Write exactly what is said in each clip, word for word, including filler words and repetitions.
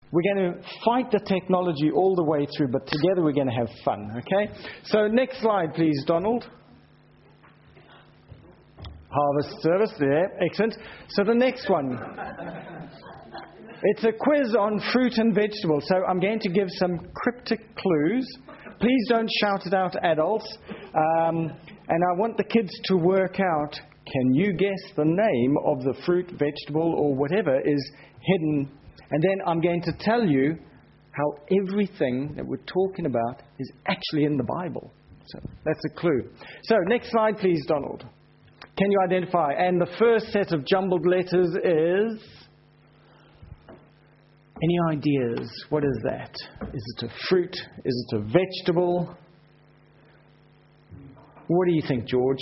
We're going to fight the technology all the way through, but together we're going to have fun, okay? So next slide, please, Donald. Harvest service there. Excellent. So the next one. It's a quiz on fruit and vegetables. So I'm going to give some cryptic clues. Please don't shout it out, adults. Um, and I want the kids to work out, can you guess the name of the fruit, vegetable, or whatever is hidden? And then I'm going to tell you how everything that we're talking about is actually in the Bible. So that's a clue. So next slide, please, Donald. Can you identify? And the first set of jumbled letters is... Any ideas? What is that? Is it a fruit? Is it a vegetable? What do you think, George?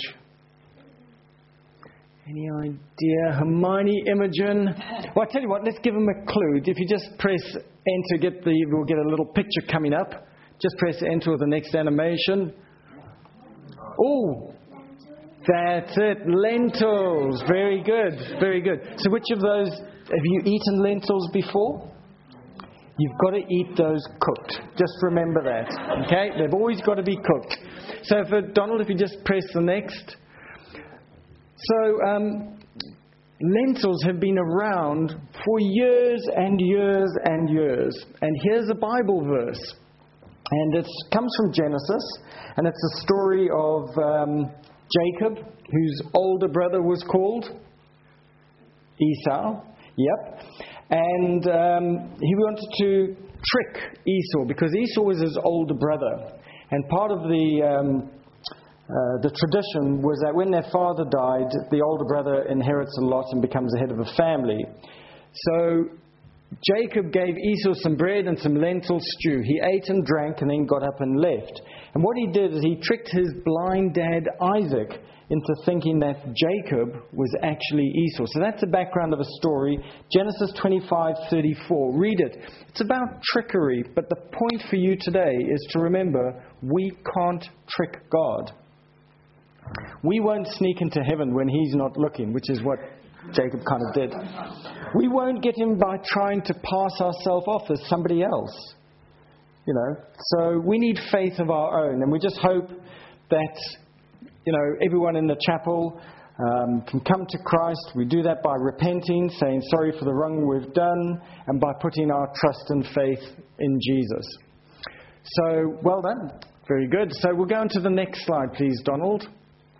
Any idea? Hermione, Imogen? Well, I tell you what, let's give them a clue. If you just press enter, get the, we'll get a little picture coming up. Just press enter with the next animation. Oh, that's it. Lentils. Very good. Very good. So which of those, have you eaten lentils before? You've got to eat those cooked. Just remember that. Okay? They've always got to be cooked. So for Donald, if you just press the next. So um, lentils have been around for years and years and years. And here's a Bible verse. And it comes from Genesis. And it's a story of um, Jacob, whose older brother was called Esau. Yep. And um, he wanted to trick Esau because Esau was his older brother. And part of the um, uh, the tradition was that when their father died, the older brother inherits a lot and becomes the head of a family. So Jacob gave Esau some bread and some lentil stew. He ate and drank and then got up and left. And what he did is he tricked his blind dad Isaac into thinking that Jacob was actually Esau. So that's the background of a story. Genesis twenty-five thirty-four. Read it. It's about trickery. But the point for you today is to remember, we can't trick God. We won't sneak into heaven when He's not looking, which is what Jacob kind of did. We won't get Him by trying to pass ourselves off as somebody else. You know, so we need faith of our own. And we just hope that, you know, everyone in the chapel um, can come to Christ. We do that by repenting, saying sorry for the wrong we've done, and by putting our trust and faith in Jesus. So, well done. Very good. So we'll go on to the next slide, please, Donald.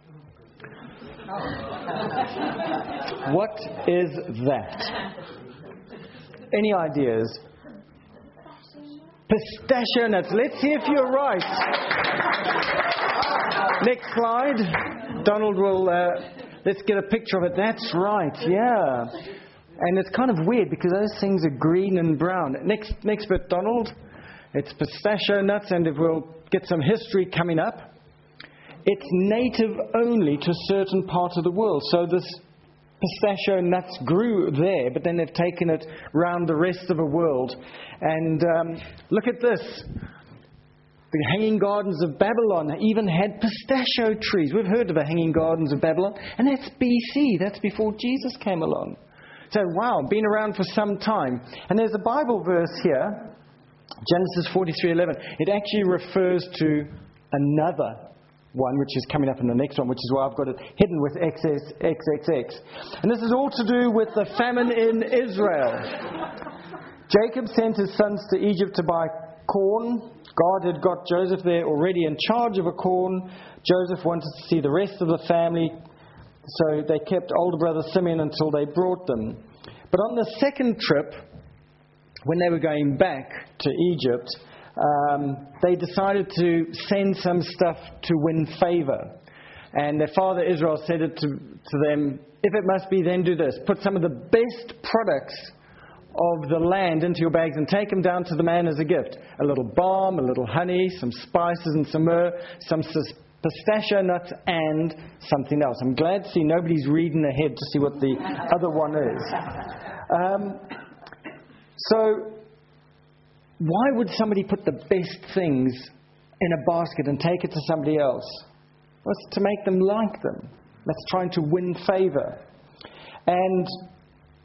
What is that? Any ideas? Pistachio nuts. Let's see if you're right. Next slide. Donald will, uh, let's get a picture of it. That's right, yeah. And it's kind of weird because those things are green and brown. Next, next bit, Donald. It's pistachio nuts, and we'll get some history coming up. It's native only to certain parts of the world. So this pistachio nuts grew there, but then they've taken it round the rest of the world. And um, look at this. The Hanging Gardens of Babylon even had pistachio trees. We've heard of the Hanging Gardens of Babylon. And that's B C. That's before Jesus came along. So, wow, been around for some time. And there's a Bible verse here, Genesis forty-three eleven. It actually refers to another one, which is coming up in the next one, which is why I've got it hidden with X X X. And this is all to do with the famine in Israel. Jacob sent his sons to Egypt to buy corn. God had got Joseph there already in charge of a corn. Joseph wanted to see the rest of the family, so they kept older brother Simeon until they brought them. But on the second trip, when they were going back to Egypt, um, they decided to send some stuff to win favor. And their father Israel said it to, to them, if it must be, then do this. Put some of the best products of the land into your bags and take them down to the man as a gift. A little balm, a little honey, some spices and some myrrh, some pistachio nuts and something else. I'm glad to see nobody's reading ahead to see what the other one is. Um, so, why would somebody put the best things in a basket and take it to somebody else? Well, it's to make them like them. That's trying to win favor. And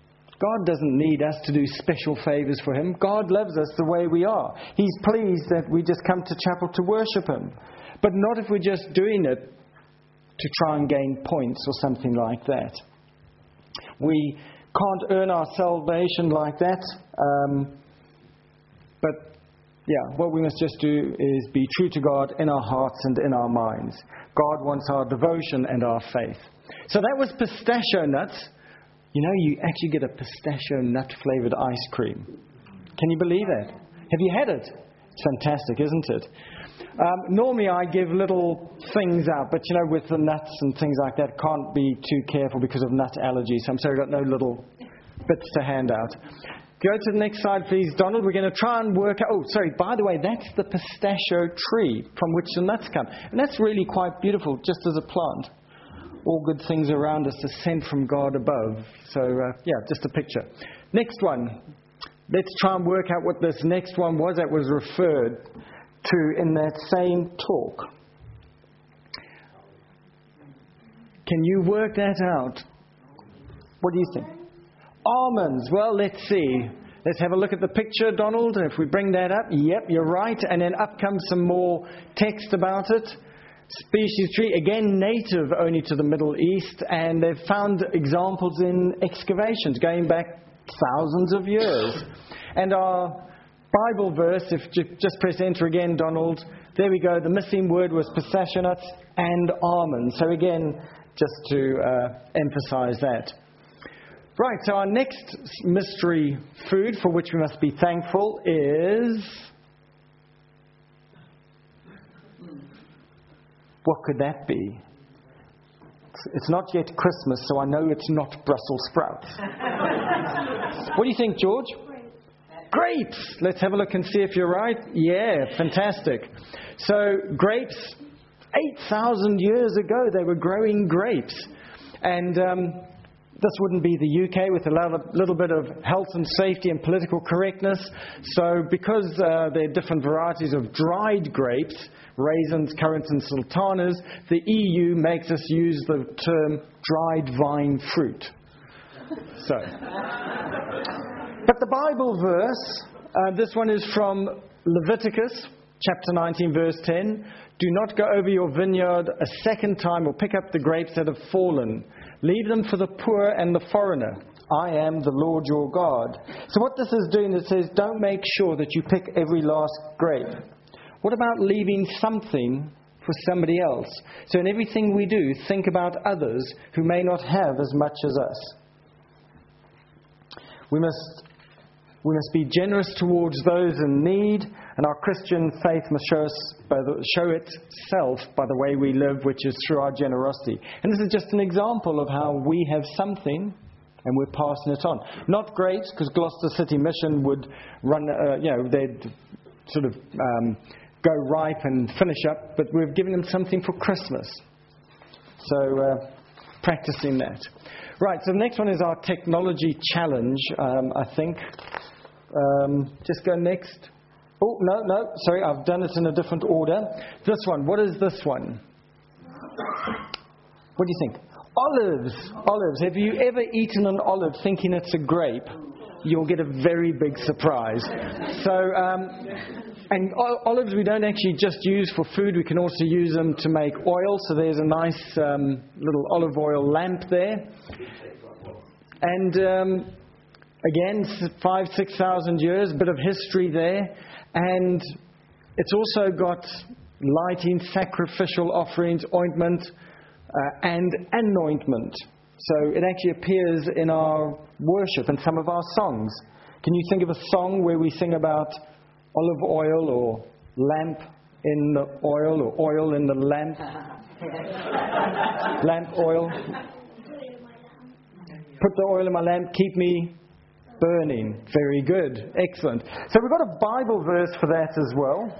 God doesn't need us to do special favors for Him. God loves us the way we are. He's pleased that we just come to chapel to worship Him. But not if we're just doing it to try and gain points or something like that. We can't earn our salvation like that. Um, but yeah, what we must just do is be true to God in our hearts and in our minds. God wants our devotion and our faith. So that was pistachio nuts. You know, you actually get a pistachio nut-flavored ice cream. Can you believe that? Have you had it? It's fantastic, isn't it? Um, normally I give little things out, but you know, with the nuts and things like that, can't be too careful because of nut allergies. So I'm sorry, I've got no little bits to hand out. Go to the next slide, please, Donald. We're going to try and work out... Oh, sorry, by the way, that's the pistachio tree from which the nuts come. And that's really quite beautiful, just as a plant. All good things around us are sent from God above. So, uh, yeah, just a picture. Next one. Let's try and work out what this next one was that was referred to in that same talk. Can you work that out? What do you think? Almonds. Well, let's see. Let's have a look at the picture, Donald. If we bring that up, yep, you're right. And then up comes some more text about it. Species tree, again native only to the Middle East, and they've found examples in excavations going back thousands of years. And our Bible verse, if you just press enter again, Donald, there we go. The missing word was pistachio nuts and almonds. So again, just to uh, emphasize that. Right, so our next mystery food for which we must be thankful is... What could that be? It's not yet Christmas, so I know it's not Brussels sprouts. What do you think, George? Grapes. Let's have a look and see if you're right. Yeah, fantastic. So grapes, eight thousand years ago, they were growing grapes. And um, this wouldn't be the U K with a little bit of health and safety and political correctness. So because uh, there are different varieties of dried grapes, raisins, currants and sultanas, the E U makes us use the term dried vine fruit. So, but the Bible verse, uh, this one is from Leviticus chapter nineteen verse ten. Do not go over your vineyard a second time or pick up the grapes that have fallen. Leave them for the poor and the foreigner. I am the Lord your God. So what this is doing, it says, don't make sure that you pick every last grape. What about leaving something for somebody else? So in everything we do, think about others who may not have as much as us. We must, we must be generous towards those in need, and our Christian faith must show, us by the, show itself by the way we live, which is through our generosity. And this is just an example of how we have something and we're passing it on. Not grapes, because Gloucester City Mission would run, uh, you know, they'd sort of... Um, go ripe and finish up, but we've given them something for Christmas. So, uh, practicing that. Right, so the next one is our technology challenge, um, I think. Um, just go next. Oh, no, no, sorry, I've done it in a different order. This one, what is this one? What do you think? Olives. Olives. Have you ever eaten an olive thinking it's a grape? You'll get a very big surprise. So, um, and olives we don't actually just use for food. We can also use them to make oil. So there's a nice um, little olive oil lamp there. And um, again, five, six thousand years, a bit of history there. And it's also got lighting, sacrificial offerings, ointment, uh, and anointment. So it actually appears in our worship and some of our songs. Can you think of a song where we sing about olive oil or lamp in the oil or oil in the lamp? Lamp oil. Put the oil in my lamp, keep me burning. Very good. Excellent. So we've got a Bible verse for that as well.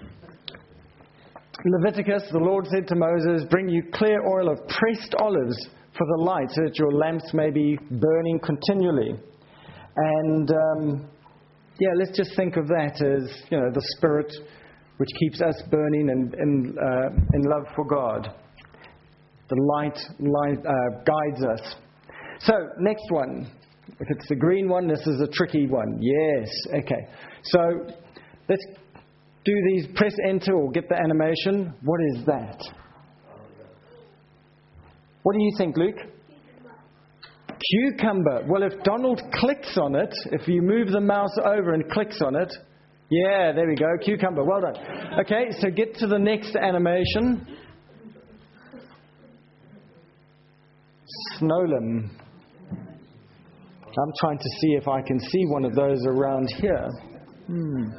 Leviticus, the Lord said to Moses, bring you clear oil of pressed olives for the light, so that your lamps may be burning continually. And um, yeah, let's just think of that as, you know, the Spirit which keeps us burning and in, uh, in love for God. The light, light uh, guides us. So, next one. If it's the green one, this is a tricky one. Yes. Okay. So let's do these. Press enter or get the animation. What is that? What do you think, Luke? Cucumber. Well, if Donald clicks on it, if you move the mouse over and clicks on it, yeah, there we go. Cucumber. Well done. Okay, so get to the next animation. Snowlem. I'm trying to see if I can see one of those around here. Hmm.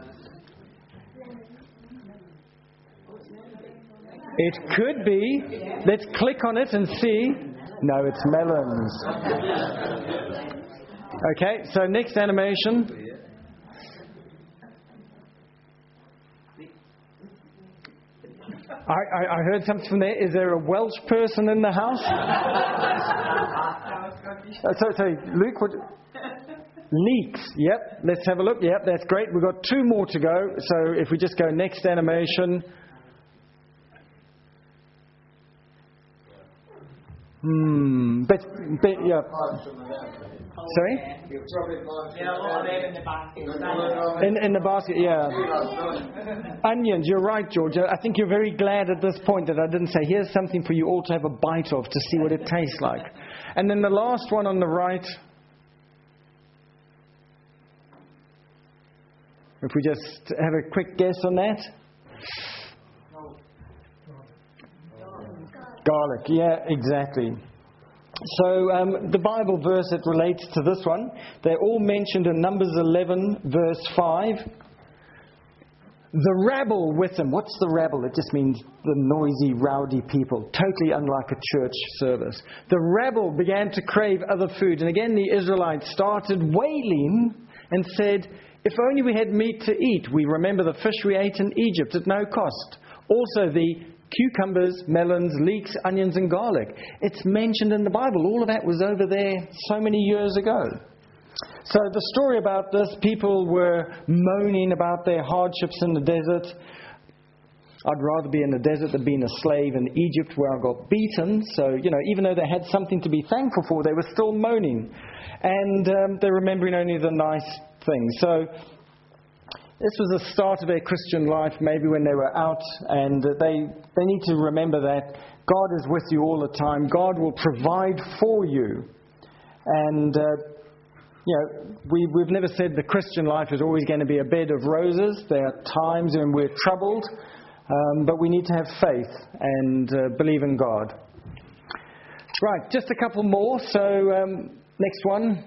It could be. Let's click on it and see. No, it's melons. Okay, so next animation. I, I, I heard something from there. Is there a Welsh person in the house? uh, so, so, Luke, what? Leeks. Yep, let's have a look. Yep, that's great. We've got two more to go. So if we just go next animation. Hmm. But, but yeah. Sorry? In, in the basket, yeah. Onions, you're right, George. I think you're very glad at this point that I didn't say, here's something for you all to have a bite of to see what it tastes like. And then the last one on the right. If we just have a quick guess on that. Garlic, yeah, exactly. So um, the Bible verse that relates to this one, they're all mentioned in Numbers eleven, verse five. The rabble with them. What's the rabble? It just means the noisy, rowdy people, totally unlike a church service. The rabble began to crave other food. And again, the Israelites started wailing and said, if only we had meat to eat. We remember the fish we ate in Egypt at no cost. Also the cucumbers, melons, leeks, onions, and garlic. It's mentioned in the Bible. All of that was over there so many years ago. So the story about this, people were moaning about their hardships in the desert. I'd rather be in the desert than being a slave in Egypt where I got beaten. So, you know, even though they had something to be thankful for, they were still moaning. And um, they're remembering only the nice things. So this was the start of their Christian life, maybe when they were out, and they they need to remember that God is with you all the time. God will provide for you. And, uh, you know, we, we've never said the Christian life is always going to be a bed of roses. There are times when we're troubled, um, but we need to have faith and uh, believe in God. Right, just a couple more. So, um, next one.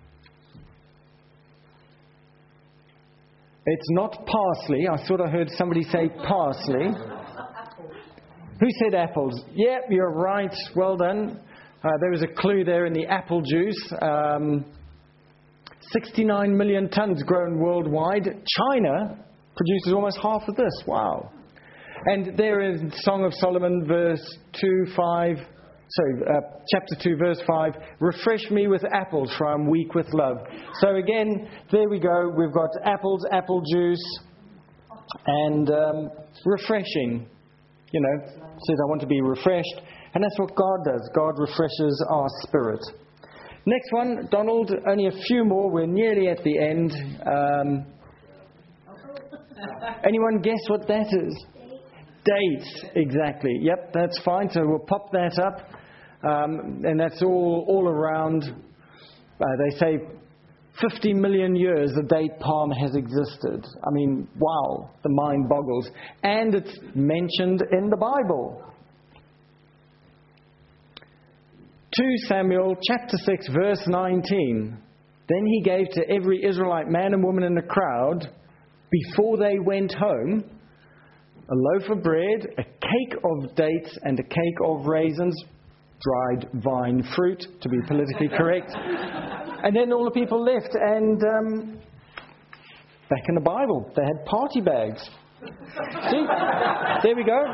It's not parsley. I thought I heard somebody say parsley. Who said apples? Yep, you're right. Well done. Uh, there was a clue there in the apple juice. Um, sixty-nine million tons grown worldwide. China produces almost half of this. Wow. And there in Song of Solomon, verse two, five... Sorry, uh, chapter two, verse five, refresh me with apples, for I'm weak with love. So again, there we go. We've got apples, apple juice, and um, refreshing. You know, says I want to be refreshed. And that's what God does. God refreshes our spirit. Next one, Donald, only a few more. We're nearly at the end. Um, anyone guess what that is? Dates, exactly. Yep, that's fine. So we'll pop that up. Um, and that's all, all around, uh, they say, fifty million years the date palm has existed. I mean, wow, the mind boggles. And it's mentioned in the Bible. Second Samuel chapter six, verse nineteen. Then he gave to every Israelite man and woman in the crowd, before they went home, a loaf of bread, a cake of dates, and a cake of raisins, dried vine fruit, to be politically correct. And then all the people left, and um, back in the Bible, they had party bags. See? There we go.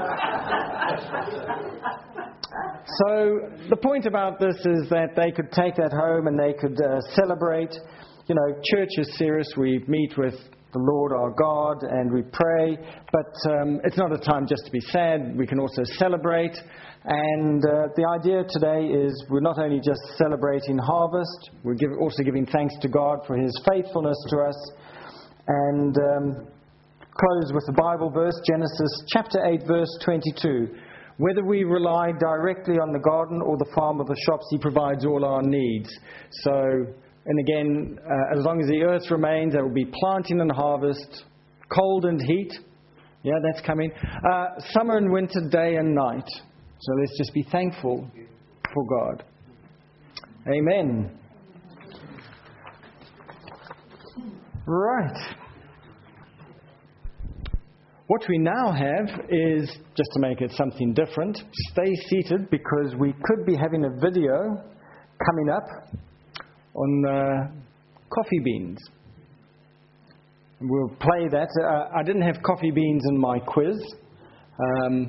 So the point about this is that they could take that home and they could uh, celebrate. You know, church is serious. We meet with the Lord our God, and we pray. But um, it's not a time just to be sad. We can also celebrate. And uh, the idea today is we're not only just celebrating harvest, we're give, also giving thanks to God for His faithfulness to us. And um, close with the Bible verse, Genesis chapter eight, verse twenty-two. Whether we rely directly on the garden or the farm or the shops, He provides all our needs. So, and again, uh, as long as the earth remains, there will be planting and harvest, cold and heat. Yeah, that's coming. Uh, summer and winter, day and night. So let's just be thankful for God. Amen. Right. What we now have is, just to make it something different, stay seated because we could be having a video coming up on uh, coffee beans. We'll play that. Uh, I didn't have coffee beans in my quiz. Um,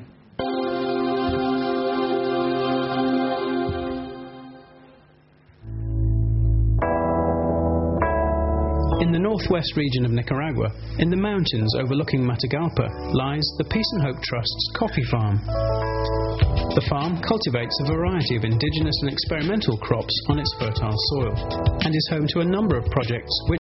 In the northwest region of Nicaragua, in the mountains overlooking Matagalpa, lies the Peace and Hope Trust's coffee farm. The farm cultivates a variety of indigenous and experimental crops on its fertile soil, and is home to a number of projects which